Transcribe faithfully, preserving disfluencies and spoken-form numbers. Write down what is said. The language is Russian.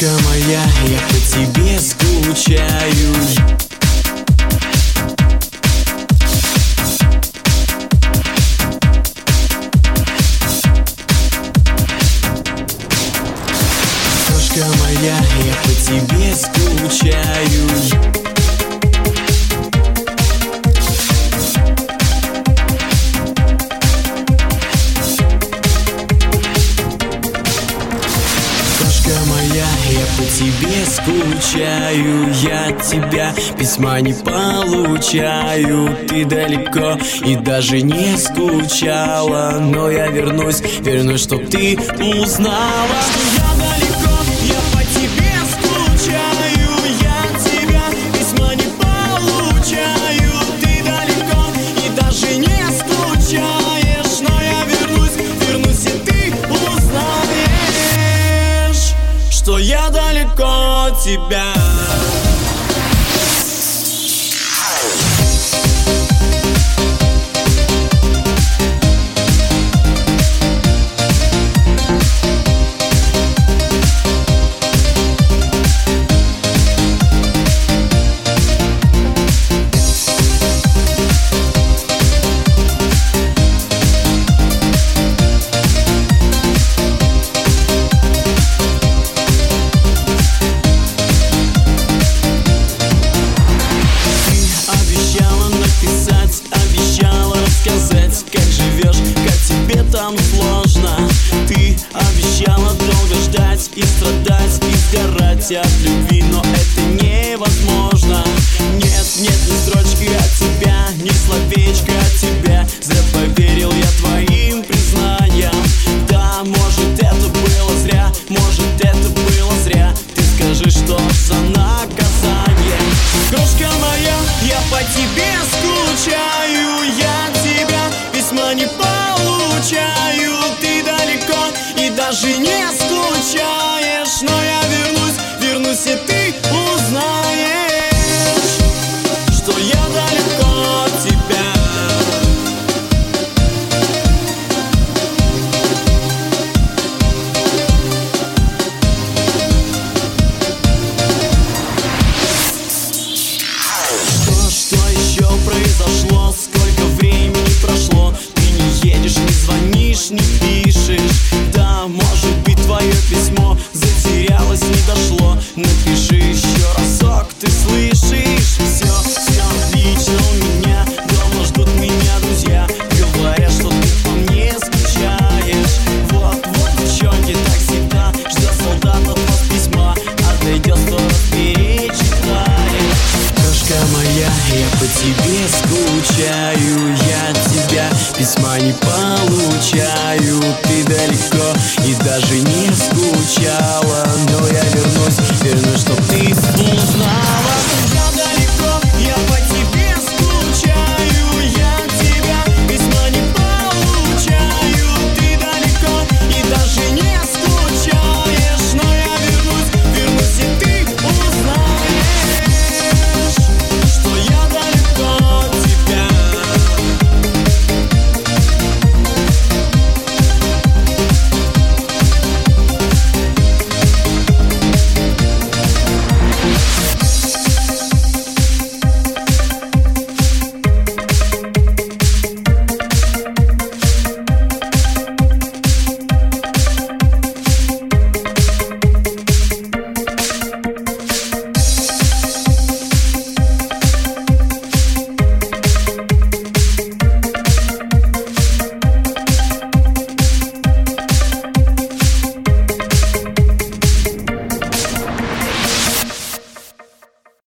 моя, я по тебе скучаю. Крошка моя, я по тебе скучаю. Моя, я по тебе скучаю, я от тебя письма не получаю. Ты далеко и даже не скучала, но я вернусь, вернусь, чтоб ты узнала, что я далеко, я по тебе скучаю, я от тебя письма не получаю. Ты далеко и даже не скучаешь, но я вернусь, вернусь, и ты узнаешь, что я далеко от тебя. Там сложно. Ты обещала долго ждать и страдать, и сгорать от любви.